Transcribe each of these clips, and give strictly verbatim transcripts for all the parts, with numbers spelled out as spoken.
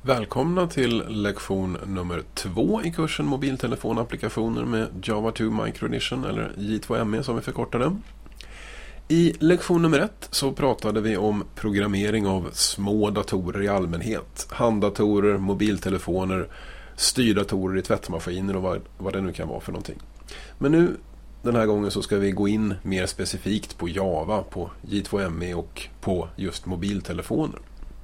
Välkomna till lektion nummer två i kursen mobiltelefonapplikationer med Java två Micro Edition eller J två M E som vi förkortar den. I lektion nummer ett så pratade vi om programmering av små datorer i allmänhet. Handdatorer, mobiltelefoner, styrdatorer i tvättmaskiner och vad, vad det nu kan vara för någonting. Men nu den här gången så ska vi gå in mer specifikt på Java, på J två M E och på just mobiltelefoner.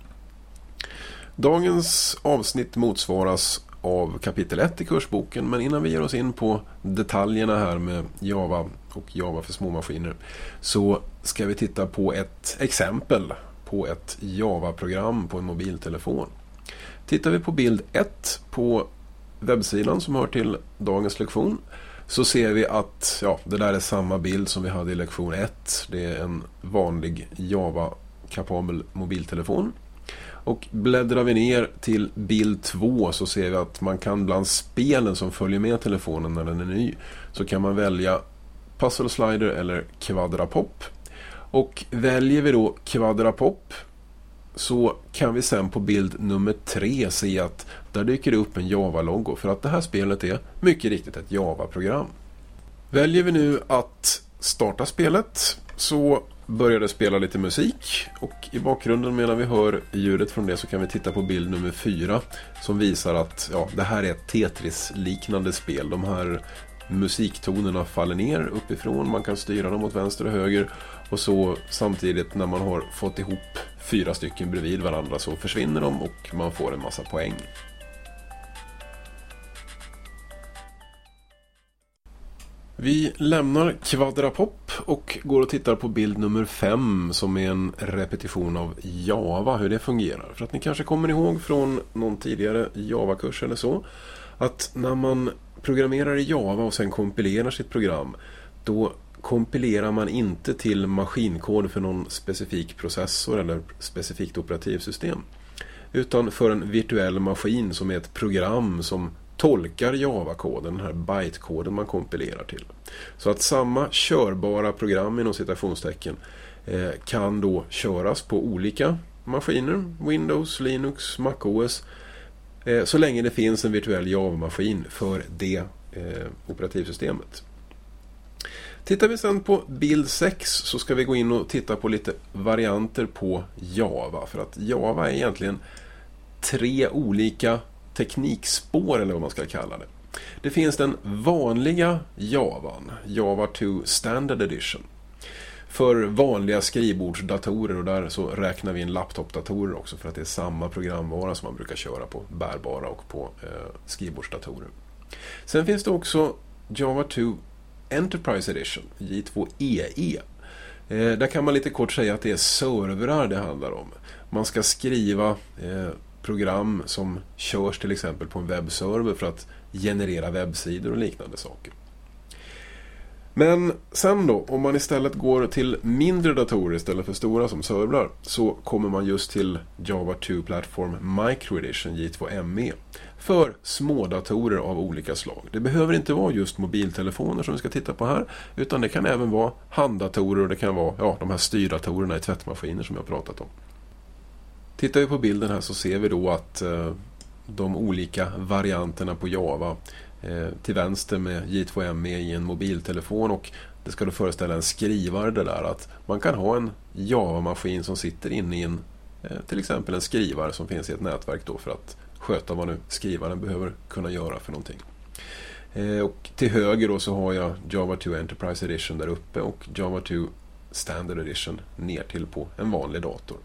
Dagens avsnitt motsvaras av kapitel ett i kursboken, men innan vi ger oss in på detaljerna här med Java och Java för småmaskiner så ska vi titta på ett exempel på ett Java-program på en mobiltelefon. Tittar vi på bild ett på webbsidan som hör till dagens lektion så ser vi att ja, det där är samma bild som vi hade i lektion ett. Det är en vanlig Java-kapabel mobiltelefon. Och bläddrar vi ner till bild två så ser vi att man kan bland spelen som följer med telefonen när den är ny så kan man välja Puzzle Slider eller Quadrapop. Och väljer vi då Quadrapop så kan vi sen på bild nummer tre se att där dyker det upp en Java-logo för att det här spelet är mycket riktigt ett Java-program. Väljer vi nu att starta spelet så börjar det spela lite musik och i bakgrunden medan vi hör ljudet från det så kan vi titta på bild nummer fyra som visar att ja, det här är ett Tetris-liknande spel. De här musiktonerna faller ner uppifrån, man kan styra dem åt vänster och höger och så samtidigt när man har fått ihop fyra stycken bredvid varandra så försvinner de och man får en massa poäng. Vi lämnar Quadrapop och går och tittar på bild nummer fem som är en repetition av Java, hur det fungerar. För att ni kanske kommer ihåg från någon tidigare Java-kurs eller så att när man programmerar i Java och sen kompilerar sitt program då kompilerar man inte till maskinkod för någon specifik processor eller specifikt operativsystem utan för en virtuell maskin som är ett program som tolkar Java-koden, den här bytekoden man kompilerar till. Så att samma körbara program inom citationstecken eh, kan då köras på olika maskiner, Windows, Linux, MacOS, eh, så länge det finns en virtuell Java-maskin för det eh, operativsystemet. Tittar vi sen på bild sex så ska vi gå in och titta på lite varianter på Java. För att Java är egentligen tre olika teknikspår eller vad man ska kalla det. Det finns den vanliga Javan, Java två Standard Edition. För vanliga skrivbordsdatorer och där så räknar vi in laptopdatorer också för att det är samma programvara som man brukar köra på bärbara och på eh, skrivbordsdatorer. Sen finns det också Java två Enterprise Edition, J två E E. Eh, där kan man lite kort säga att det är servrar det handlar om. Man ska skriva eh, program som körs till exempel på en webbserver för att generera webbsidor och liknande saker. Men sen då, om man istället går till mindre datorer istället för stora som servrar så kommer man just till Java två Platform Micro Edition J två M E för små datorer av olika slag. Det behöver inte vara just mobiltelefoner som vi ska titta på här utan det kan även vara handdatorer och det kan vara ja, de här styrdatorerna i tvättmaskiner som jag har pratat om. Tittar vi på bilden här så ser vi då att eh, de olika varianterna på Java eh, till vänster med J två M E i en mobiltelefon och det ska då föreställa en skrivare det där att man kan ha en Java-maskin som sitter inne i en eh, till exempel en skrivare som finns i ett nätverk då för att sköta vad nu skrivaren behöver kunna göra för någonting. Eh, och till höger då så har jag Java två Enterprise Edition där uppe och Java två Standard Edition ner till på en vanlig dator.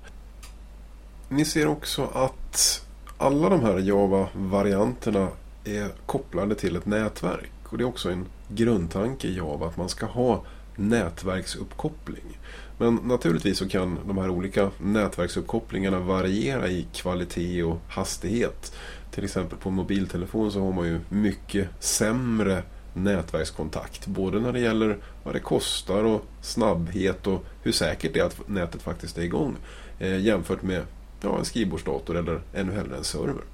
Ni ser också att alla de här Java-varianterna är kopplade till ett nätverk. Och det är också en grundtanke i Java att man ska ha nätverksuppkoppling. Men naturligtvis så kan de här olika nätverksuppkopplingarna variera i kvalitet och hastighet. Till exempel på mobiltelefon så har man ju mycket sämre nätverkskontakt. Både när det gäller vad det kostar och snabbhet och hur säkert det är att nätet faktiskt är igång. Eh, jämfört med ja, en skrivbordsdator eller ännu hellre en server.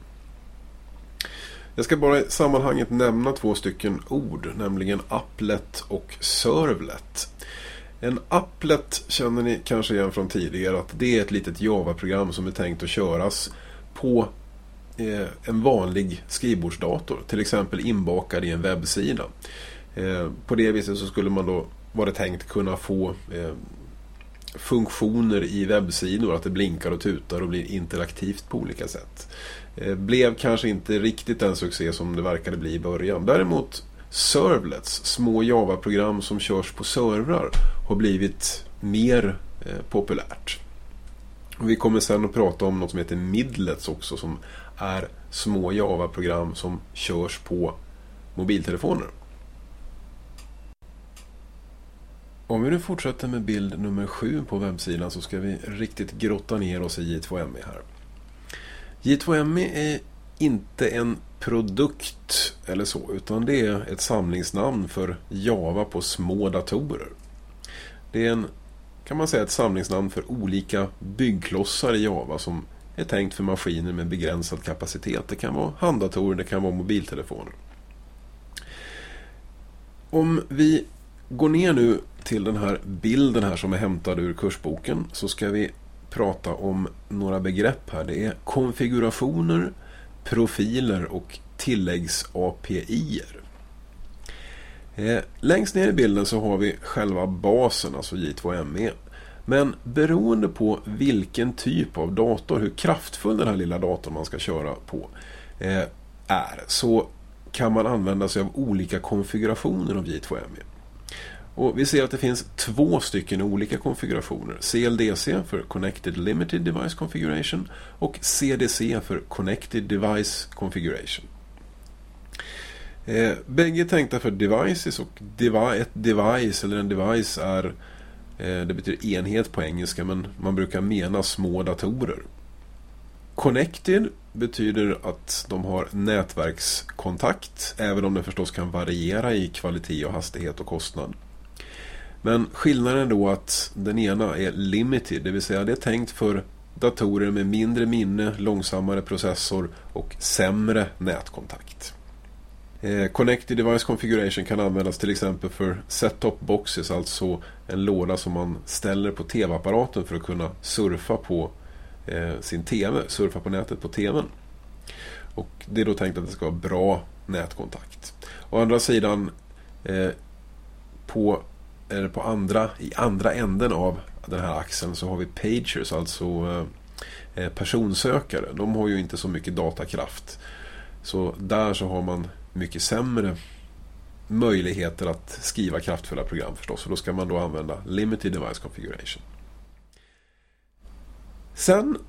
Jag ska bara i sammanhanget nämna två stycken ord, nämligen applet och servlet. En applet känner ni kanske igen från tidigare att det är ett litet Java-program som är tänkt att köras på en vanlig skrivbordsdator, till exempel inbakad i en webbsida. På det viset så skulle man då vara tänkt kunna få funktioner i webbsidor, att det blinkar och tutar och blir interaktivt på olika sätt. Blev kanske inte riktigt den succé som det verkade bli i början. Däremot servlets, små Java-program som körs på servrar, har blivit mer populärt. Och vi kommer sen att prata om något som heter midlets också, som är små Java-program som körs på mobiltelefoner. Om vi nu fortsätter med bild nummer sju på webbsidan så ska vi riktigt grotta ner oss i J två M E här. J två M E är inte en produkt eller så, utan det är ett samlingsnamn för Java på små datorer. Det är en, kan man säga, ett samlingsnamn för olika byggklossar i Java som är tänkt för maskiner med begränsad kapacitet. Det kan vara handdatorer, det kan vara mobiltelefoner. Om vi går ner nu till den här bilden här som är hämtad ur kursboken, så ska vi prata om några begrepp här. Det är konfigurationer, profiler och tilläggs-A P I-er. Eh, längst ner i bilden så har vi själva basen, alltså J två M E. Men beroende på vilken typ av dator, hur kraftfull den här lilla datorn man ska köra på eh, är, så kan man använda sig av olika konfigurationer av J två M E. Och vi ser att det finns två stycken olika konfigurationer. C L D C för Connected Limited Device Configuration och C D C för Connected Device Configuration. Eh, bägge är tänkta för devices, och devi- ett device eller en device är, eh, det betyder enhet på engelska, men man brukar mena små datorer. Connected betyder att de har nätverkskontakt, även om det förstås kan variera i kvalitet och hastighet och kostnad. Men skillnaden är då att den ena är limited, det vill säga det är tänkt för datorer med mindre minne, långsammare processor och sämre nätkontakt. Eh, Connected Device Configuration kan användas till exempel för set-top boxes, alltså en låda som man ställer på tv-apparaten för att kunna surfa på eh, sin tv, surfa på nätet på tvn. Och det är då tänkt att det ska ha bra nätkontakt. Å andra sidan eh, på eller på andra, i andra änden av den här axeln så har vi pagers, alltså eh, personsökare. De har ju inte så mycket datakraft. Så där så har man mycket sämre möjligheter att skriva kraftfulla program förstås. Och då ska man då använda Limited Device Configuration. Sen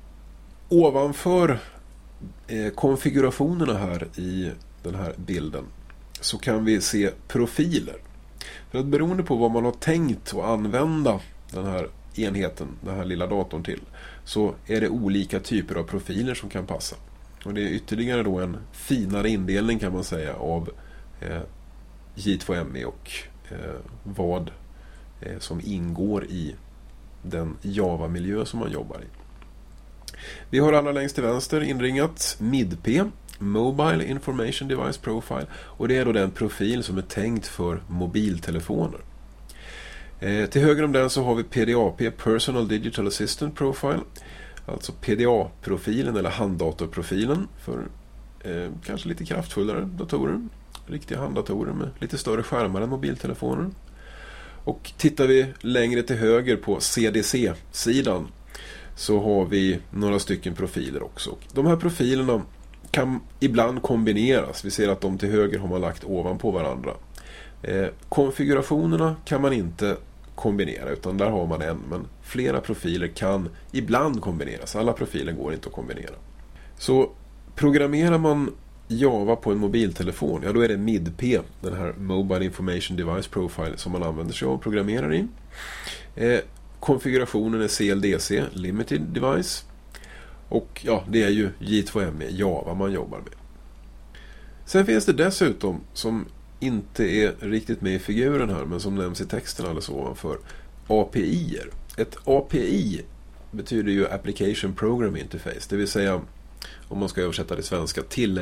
ovanför eh, konfigurationerna här i den här bilden så kan vi se profiler. För att beroende på vad man har tänkt att använda den här enheten, den här lilla datorn till, så är det olika typer av profiler som kan passa. Och det är ytterligare då en finare indelning, kan man säga, av eh, J två M E och eh, vad eh, som ingår i den Java-miljö som man jobbar i. Vi har allra längst till vänster inringat M I D P, Mobile Information Device Profile, och det är då den profil som är tänkt för mobiltelefoner. Eh, till höger om den så har vi P D A P, Personal Digital Assistant Profile, alltså P D A-profilen eller handdatorprofilen för eh, kanske lite kraftfullare datorer, riktiga handdatorer med lite större skärmar än mobiltelefoner. Och tittar vi längre till höger på C D C-sidan så har vi några stycken profiler också. De här profilerna kan ibland kombineras. Vi ser att de till höger har man lagt ovanpå varandra. Eh, konfigurationerna kan man inte kombinera, utan där har man en, men flera profiler kan ibland kombineras. Alla profiler går inte att kombinera. Så programmerar man Java på en mobiltelefon, ja då är det M I D P, den här Mobile Information Device Profile, som man använder sig av och programmerar i. Eh, konfigurationen är C L D C, Limited Device. Och ja, det är ju J två M E, Java man jobbar med. Sen finns det dessutom, som inte är riktigt med i figuren här, men som nämns i texten alldeles ovanför, A P I-er. Ett A P I betyder ju Application Program Interface, det vill säga, om man ska översätta det svenska,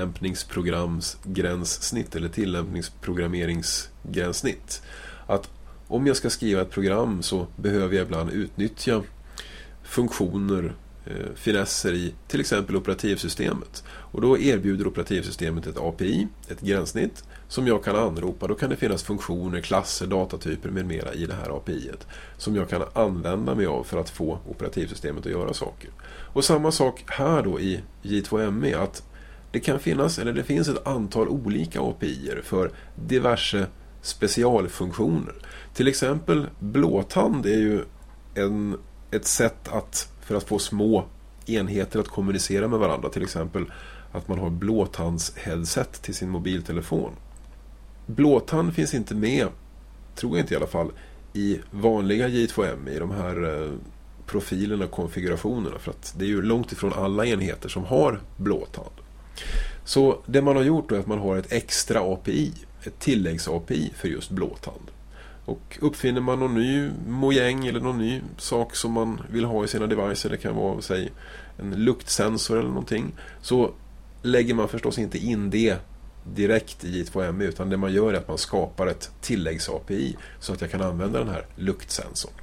tillämpningsprogramsgränssnitt eller tillämpningsprogrammeringsgränssnitt. Att om jag ska skriva ett program så behöver jag ibland utnyttja funktioner eh, finesser i till exempel operativsystemet. Och då erbjuder operativsystemet ett A P I, ett gränssnitt, som jag kan anropa. Då kan det finnas funktioner, klasser, datatyper med mera i det här A P I-et som jag kan använda mig av för att få operativsystemet att göra saker. Och samma sak här då i J två M E, att det kan finnas, eller det finns ett antal olika A P I-er för diverse specialfunktioner. Till exempel blåtand är ju en, ett sätt att, för att få små enheter att kommunicera med varandra. Till exempel att man har blåtands-headset till sin mobiltelefon. Blåtand finns inte med, tror jag inte i alla fall, i vanliga J två M E, i de här eh, profilerna och konfigurationerna. För att det är ju långt ifrån alla enheter som har blåtand. Så det man har gjort då är att man har ett extra A P I, ett tilläggs-A P I för just blåtand. Och uppfinner man någon ny mojäng eller någon ny sak som man vill ha i sina devices, det kan vara säg, en luktsensor eller någonting, så lägger man förstås inte in det direkt i J två M E, utan det man gör är att man skapar ett tilläggs-A P I så att jag kan använda den här luktsensorn.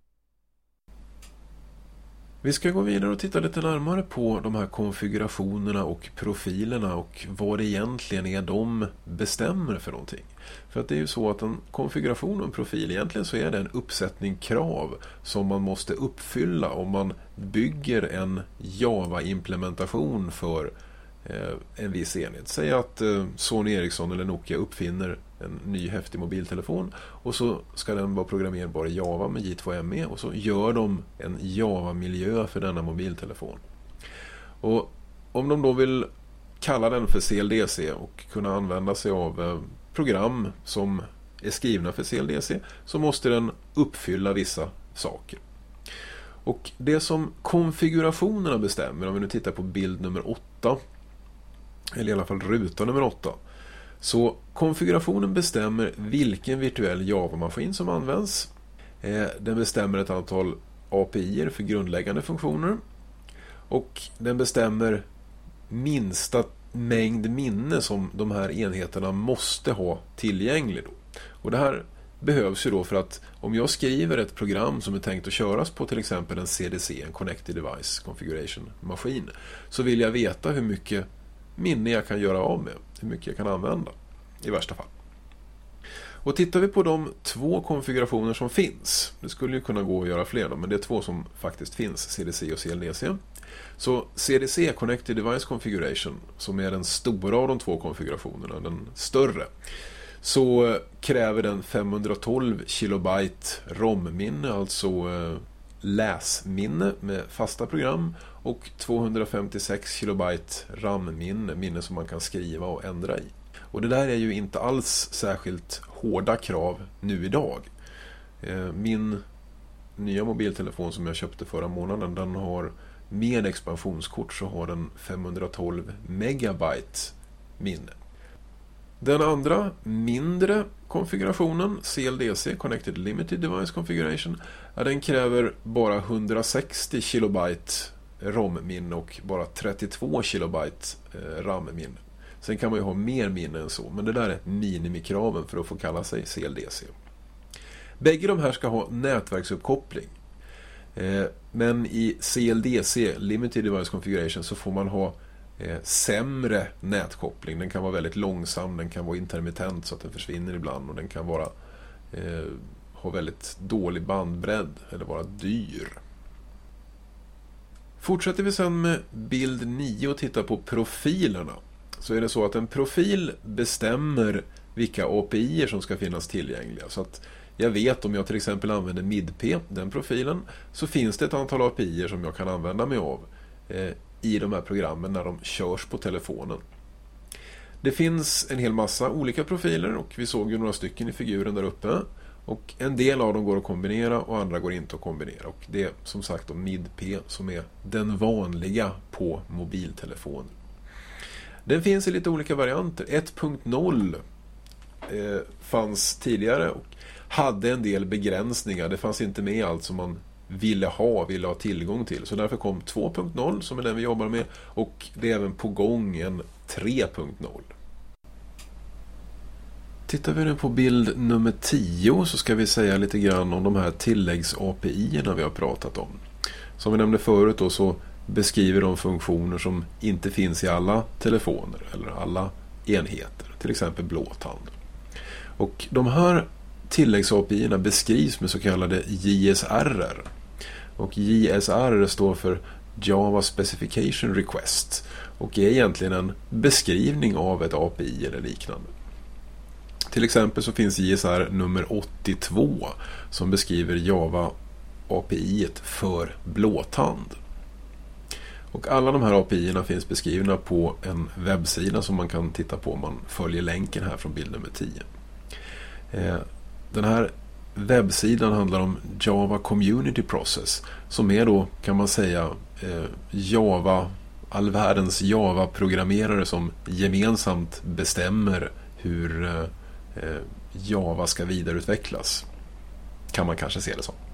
Vi ska gå vidare och titta lite närmare på de här konfigurationerna och profilerna och vad det egentligen är de bestämmer för någonting. För att det är ju så att en konfiguration och en profil, egentligen så är det en uppsättning krav som man måste uppfylla om man bygger en Java-implementation för en viss enhet. Säg att Sony Ericsson eller Nokia uppfinner en ny häftig mobiltelefon och så ska den vara programmerbar i Java med J två M E och så gör de en Java-miljö för denna mobiltelefon. Och om de då vill kalla den för C L D C och kunna använda sig av program som är skrivna för C L D C, så måste den uppfylla vissa saker. Och det som konfigurationerna bestämmer, om vi nu tittar på bild nummer åtta, eller i alla fall ruta nummer åtta, så konfigurationen bestämmer vilken virtuell Java-maskin som används. Den bestämmer ett antal A P I-er för grundläggande funktioner. Och den bestämmer minsta mängd minne som de här enheterna måste ha tillgänglig då. Och det här behövs ju då för att om jag skriver ett program som är tänkt att köras på till exempel en C D C, en Connected Device Configuration-maskin, så vill jag veta hur mycket minne jag kan göra av med, hur mycket jag kan använda i värsta fall. Och tittar vi på de två konfigurationer som finns, det skulle ju kunna gå att göra fler då, men det är två som faktiskt finns, C D C och C L D C. Så C D C, Connected Device Configuration, som är den stora av de två konfigurationerna, den större, så kräver den femhundratolv kilobyte ROM-minne, alltså eh, läsminne med fasta program, och tvåhundrafemtiosex kilobyte RAM-minne, minne som man kan skriva och ändra i. Och det där är ju inte alls särskilt hårda krav nu idag. Min nya mobiltelefon som jag köpte förra månaden, den har med expansionskort så har den femhundratolv megabyte minne. Den andra mindre konfigurationen, C L D C, Connected Limited Device Configuration, ja, den kräver bara hundrasextio kilobyte ROM-minne och bara trettiotvå kilobyte RAM-minne. Sen kan man ju ha mer minne än så, men det där är minimikraven för att få kalla sig C L D C. Bägge de här ska ha nätverksuppkoppling. Men i C L D C, Limited Device Configuration, så får man ha sämre nätkoppling. Den kan vara väldigt långsam, den kan vara intermittent så att den försvinner ibland, och den kan vara eh, ha väldigt dålig bandbredd eller vara dyr. Fortsätter vi sen med bild nio och tittar på profilerna, så är det så att en profil bestämmer vilka A P I-er som ska finnas tillgängliga. Så att jag vet, om jag till exempel använder M I D P, den profilen, så finns det ett antal A P I-er som jag kan använda mig av eh, i de här programmen när de körs på telefonen. Det finns en hel massa olika profiler, och vi såg ju några stycken i figuren där uppe. Och en del av dem går att kombinera och andra går inte att kombinera. Och det är som sagt M I D P som är den vanliga på mobiltelefoner. Den finns i lite olika varianter. ett punkt noll eh, fanns tidigare och hade en del begränsningar. Det fanns inte med allt som man ville ha, ville ha tillgång till. Så därför kom två punkt noll som är den vi jobbar med, och det är även på gång en tre punkt noll. Tittar vi nu på bild nummer tio så ska vi säga lite grann om de här tilläggs-A P I-erna vi har pratat om. Som vi nämnde förut då, så beskriver de funktioner som inte finns i alla telefoner eller alla enheter, till exempel blåtand. Och de här tilläggs-A P I-erna beskrivs med så kallade J S R. Och J S R står för Java Specification Request och är egentligen en beskrivning av ett A P I eller liknande. Till exempel så finns J S R nummer åttiotvå som beskriver Java-A P I-et för blåtand. Och alla de här A P I-erna finns beskrivna på en webbsida som man kan titta på om man följer länken här från bild nummer tio. Den här webbsidan handlar om Java Community Process som är då, kan man säga, Java, all världens Java-programmerare som gemensamt bestämmer hur Java ska vidareutvecklas. Kan man kanske se det som.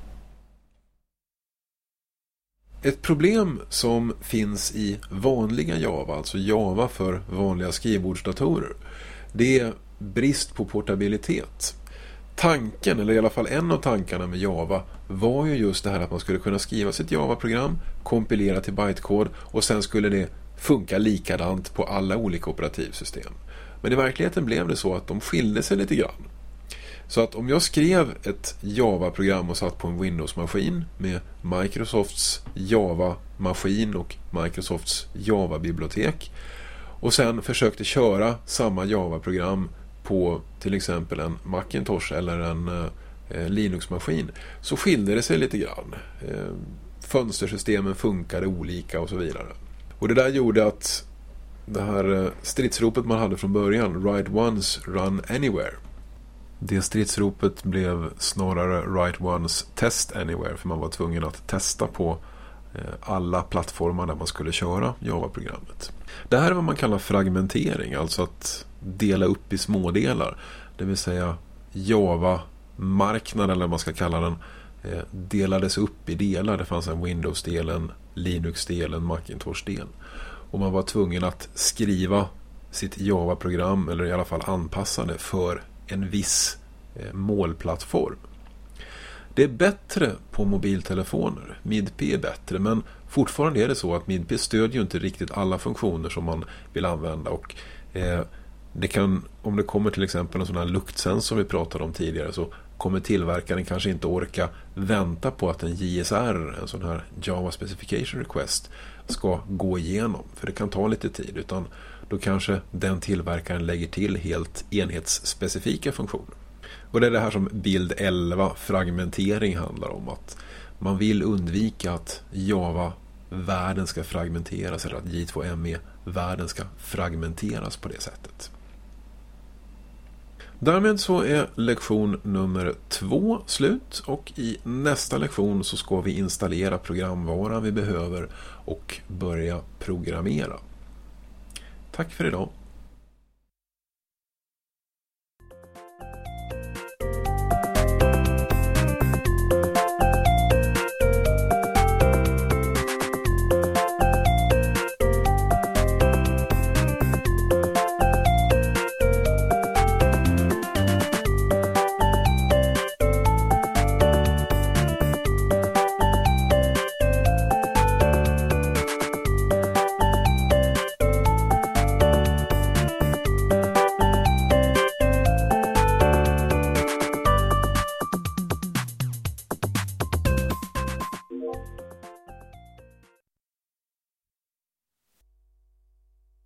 Ett problem som finns i vanliga Java, alltså Java för vanliga skrivbordsdatorer, det är brist på portabilitet. Tanken, eller i alla fall en av tankarna med Java, var ju just det här att man skulle kunna skriva sitt Java-program, kompilera till bytekod och sen skulle det funka likadant på alla olika operativsystem. Men i verkligheten blev det så att de skilde sig lite grann. Så att om jag skrev ett Java-program och satt på en Windows-maskin med Microsofts Java-maskin och Microsofts Java-bibliotek och sen försökte köra samma Java-program på till exempel en Macintosh eller en eh, Linux-maskin, så skilde det sig lite grann. Eh, fönstersystemen funkade olika och så vidare. Och det där gjorde att det här stridsropet man hade från början, write once, run anywhere, det stridsropet blev snarare write once, test anywhere, för man var tvungen att testa på alla plattformar där man skulle köra Java-programmet. Det här är vad man kallar fragmentering, alltså att dela upp i smådelar. Det vill säga Java-marknaden, eller man ska kalla den, delades upp i delar. Det fanns en Windows-del, en Linux-del, en Macintosh-del. Och man var tvungen att skriva sitt Java-program, eller i alla fall anpassa det för en viss målplattform. Det är bättre på mobiltelefoner. M I D P är bättre, men fortfarande är det så att M I D P stödjer ju inte riktigt alla funktioner som man vill använda. Och eh, det kan, om det kommer till exempel en sån här luktsensor som vi pratade om tidigare, så kommer tillverkaren kanske inte orka vänta på att en J S R, en sån här Java Specification Request, ska gå igenom. För det kan ta lite tid, utan då kanske den tillverkaren lägger till helt enhetsspecifika funktioner. Och det är det här som bild elva, fragmentering, handlar om. Att man vill undvika att Java-världen ska fragmenteras, eller att J två M E-världen ska fragmenteras på det sättet. Därmed så är lektion nummer två slut, och i nästa lektion så ska vi installera programvaran vi behöver och börja programmera. Tack för idag.